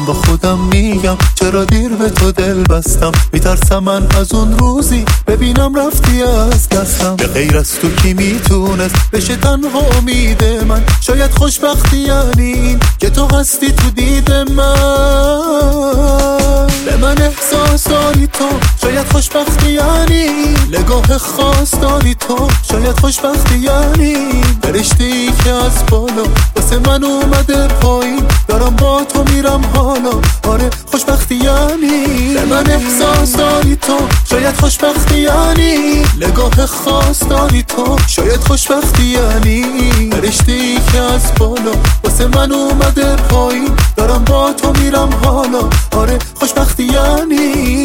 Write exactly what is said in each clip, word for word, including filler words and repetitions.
با خودم میگم چرا دیر به تو دل بستم. میترسم من از اون روزی ببینم رفتی از دستم. به غیر از تو کی میتونست بشه تنها امید من؟ شاید خوشبختی یعنی این که تو هستی تو دید من. به من احساس داری تو، شاید خوشبختی یعنی نگاه خاص داری تو، شاید خوشبختی یعنی فرشته‌ای که از بالا واسه من اومده پایین، دارم با تو میرم حالا. آره خوشبختی یعنی به من احساس داری تو، شاید خوشبختی یعنی نگاه خاص داری تو، شاید خوشبختی یعنی فرشته‌ای که از بالا واسه من اومده پایین، دارم با تو میرم حالا. آره خوشبختی یعنی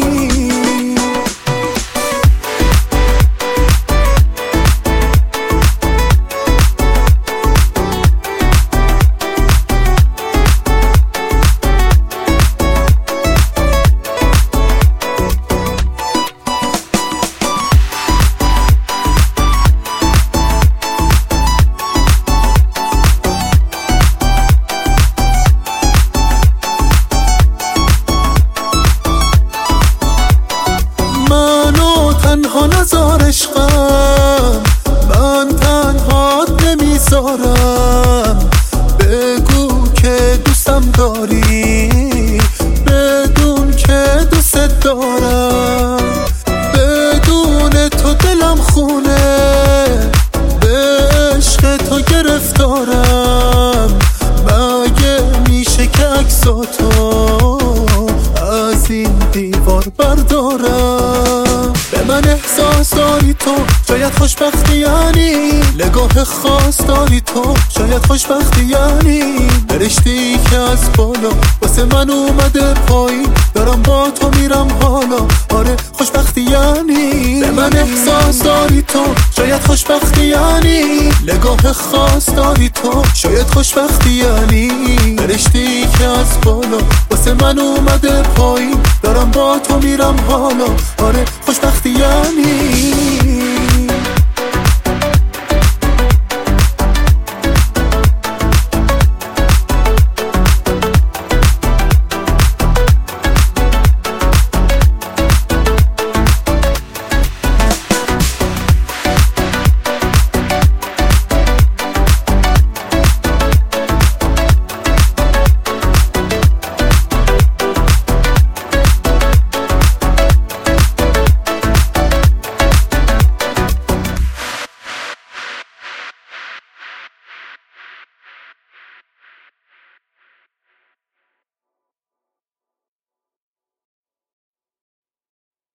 تنها نزار عشقم، من تنها نمیذارم. بگو که دوستم داری بدون که دوست دارم. بدون تو دلم خونه، به عشق تو گرفتارم. مگه میشه که عکساتو از این دیوار بردارم؟ به من احساس داری تو، شاید خوشبختی یعنی نگاه خاص داری تو، شاید خوشبختی یعنی فرشته‌ای که از بالا واسه من اومده پایین، دارم با تو میرم حالا. آره خوشبختی یعنی به من احساس داری تو، شاید خوشبختی یعنی نگاه خاص داری تو، شاید خوشبختی یعنی فرشته‌ای که از بالا واسه من اومده پایین، دارم با تو میرم حالا. آره خوشبختی یعنی